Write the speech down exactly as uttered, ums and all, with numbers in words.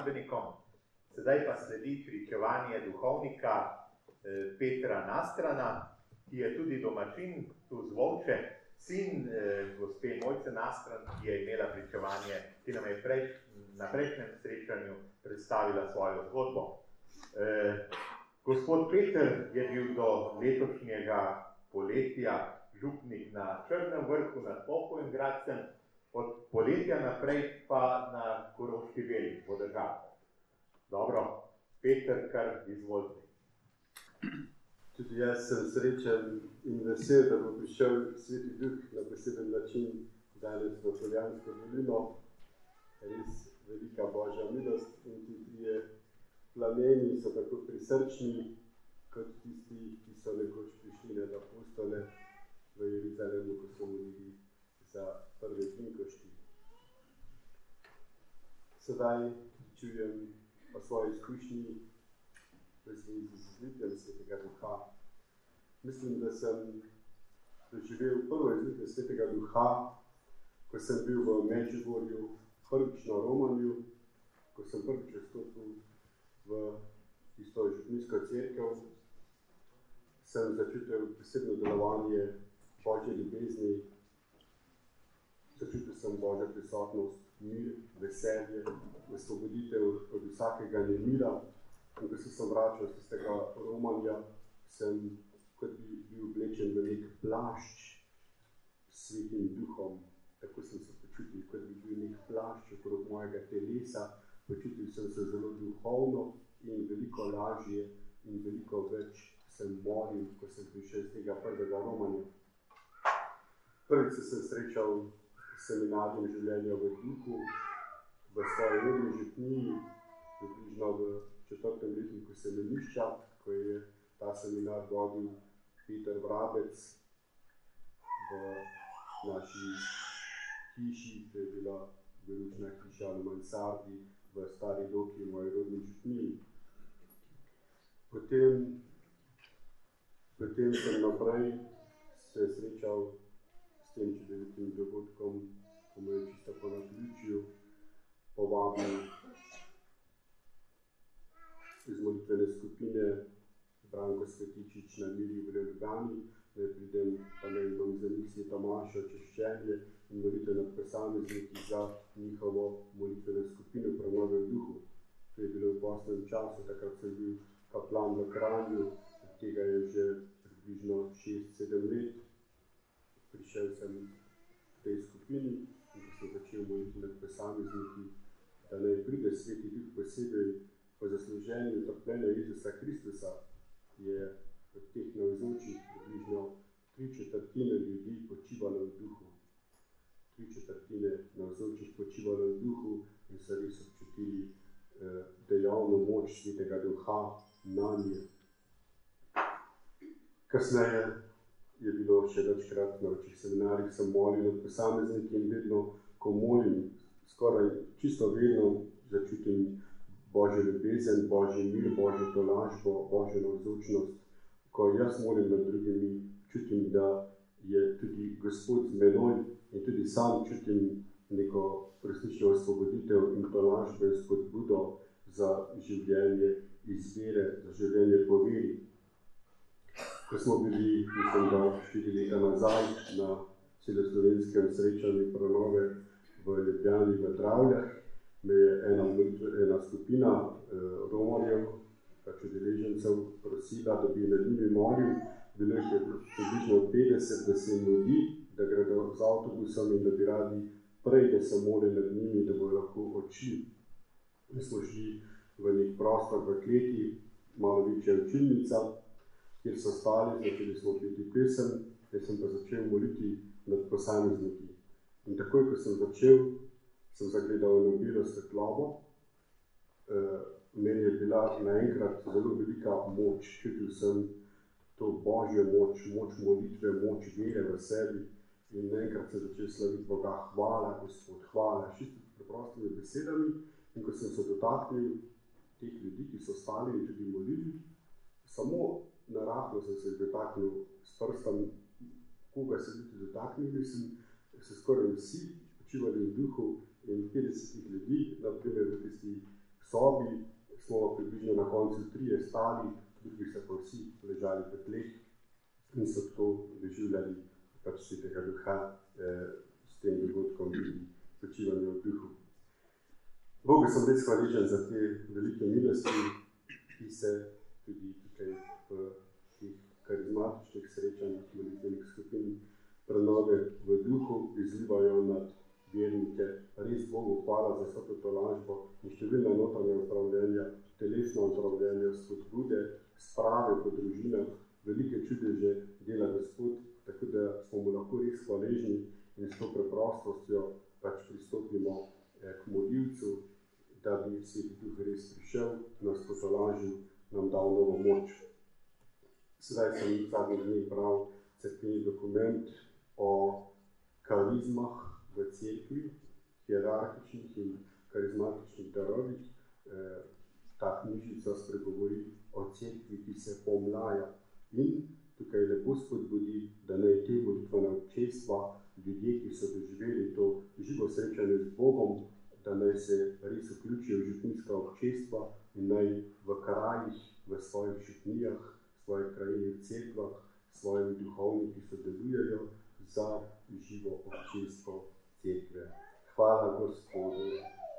glasbenikom. Sedaj pa sledi pričevanje duhovnika eh, Petra Nastrana, ki je tudi domačin tu z Volče, sin eh, gospe Mojce Nastran, ki je imela pričevanje, ki nam je prej, na prejšnjem srečanju predstavila svojo zgodbo. Eh, gospod Peter je bil do letošnjega poletja župnik na Črnem vrhu nad Pohojim Gradcem, od poletja naprej pa na Koroški veli v Podržavah. Dobro, Peter, kar izvolite. Tudi jaz sem srečen in vesel, da bo prišel Sveti Duh na poseben način danes v Poljansko dolino. Res velika Božja milost in ti trije plameni so tako prisrčni, kot tisti, ki so nekoč prišli na apostole v Jeruzalemu, ko so molili za prve pinkošti. Sedaj čujem o svoji izkušnji v zvezi z izlitjem Svetega Duha. Mislim, da sem doživel prvo izlitje Svetega Duha, ko sem bil v Medžugorju, prvič na Romanju, ko sem prvič vstopil v tisto župnijsko cerkev, sem začutil posebno delovanje Božje ljubezni, začutil sem Božjo prisotnost, mir, veselje, osvoboditev od vsakega nemira. In ko sem se vračal z tistega Romanja, sem kot bi bil oblečen v nek plašč s Svetim Duhom. Tako sem se počutil, kot bi bil nek plašč okrog mojega telesa. Počutil sem se zelo duhovno in veliko lažje in veliko več sem molil, ko sem prišel z tega prvega Romanja. Prvič sem se srečal s seminarjem življenja v duhu, v svoji rodni župniji, približno v četrtem letniku semenišča, ko je ta seminar vodil Peter Vrabec v naši hiši, to je bila veručna hiša na mansardi v Stari Loki, v moji rodni župniji. Potem, potem sem naprej se srečal s tem čudovitim dogodkom, ko me je čisto po naključju povabil iz molitvene skupine Branko Svetičič na Miri v Ljubljani, da pridem pa ne imam za njih Sveta Maša, češčenje in molitve nad posamezniki za njihovo molitveno skupino Prenove v duhu. To je bilo v poslednjem času, takrat sem bil kaplan v Kranju, od tega je že približno šest sedem let. Prišel sem v tej skupini in ko sem začel moliti nad posamezniki, da naj pride Sveti Duh posebej po zasluženju trpljenja Jezusa Kristusa, je od teh navzočih približno tri četrtine ljudi počivalo v duhu. Tri četrtine navzočih počivalo v duhu in so res občutili eh, dejavno moč Svetega Duha nanje. Kasneje je bilo še večkrat na večjih seminarjih, sem molil nad posamezniki in vedno, ko molim, skoraj čisto vedno začutim Božjo ljubezen, Božji mir, Božjo tolažbo, Božjo navzočnost. Ko jaz molim nad drugimi, čutim, da je tudi Gospod z menoj in tudi sam čutim neko resnično osvoboditev in tolažbo in spodbudo za življenje izbire, za življenje po veri. Ko smo bili, mislim, da štiri leta nazaj na celoslovenskem srečanju Prenove v Ljubljani v Dravljah, me je ena, ena skupina eh, Romarjev, pač udeležencev, prosila, da bi nad njimi molil. Bilo jih je približno petdeset, da se jim mudi, da gredo z avtobusom in da bi radi prej, da se moli nad njimi, da bodo lahko odšli. Mi smo šli v nek prostor v kleti, malo večja učilnica, kjer so stali, začeli smo peti pesem, jaz sem pa začel moliti nad posamezniki. In takoj, ko sem začel, sem zagledal eno belo svetlobo. E, meni je bila naenkrat zelo velika moč, čutil sem to Božjo moč, moč molitve, moč vere v sebi in naenkrat sem začel slaviti Boga, hvala, Gospod, hvala, čisto preprostimi besedami. In ko sem se dotaknil teh ljudi, ki so stali in tudi molili, samo narahlo sem se dotaknil s prstom, koga se ljudi dotaknili, sem se skoraj vsi počivali v duhu in petdeset ljudi, naprimer v tisti sobi, smo približno na koncu trije stali, drugi so pa vsi ležali v tleh in so tako doživljali pač Svetega Duha eh, s tem dogodkom tudi počivanje v duhu. Bogu sem res hvaležen za te velike milosti, ki se tudi tukaj v teh karizmatičnih srečanjih, molitvenih skupin prenove v duhu izlivajo nad vernike. Res Bogu hvala za vso to tolažbo in številna notranja ozdravljenja, telesna ozdravljenja, spodbude, sprave po družinah, velike čudeže dela Gospod, tako da smo mu lahko res hvaležni in s to preprostostjo pač pristopimo eh, k molilcu, da bi Sveti Duh res prišel, nas potolažil, nam dal novo moč. Sedaj sem zadnji dni bral cerkveni dokument o karizmah v cerkvi, hierarhičnih in karizmatičnih darovih. Eh, ta knjižica spregovori o cerkvi, ki se pomlaja in tukaj lepo spodbudi, da naj te molitvene občestva, ljudje, ki so doživeli to živo srečanje z Bogom, da naj se res vključijo v župnijska občestva in naj v krajih, v svojih župnijah, v svojih krajini, v cerkvah, svojimi duhovniki sodelujejo za živo občestvo cerkve. Hvala Gospodu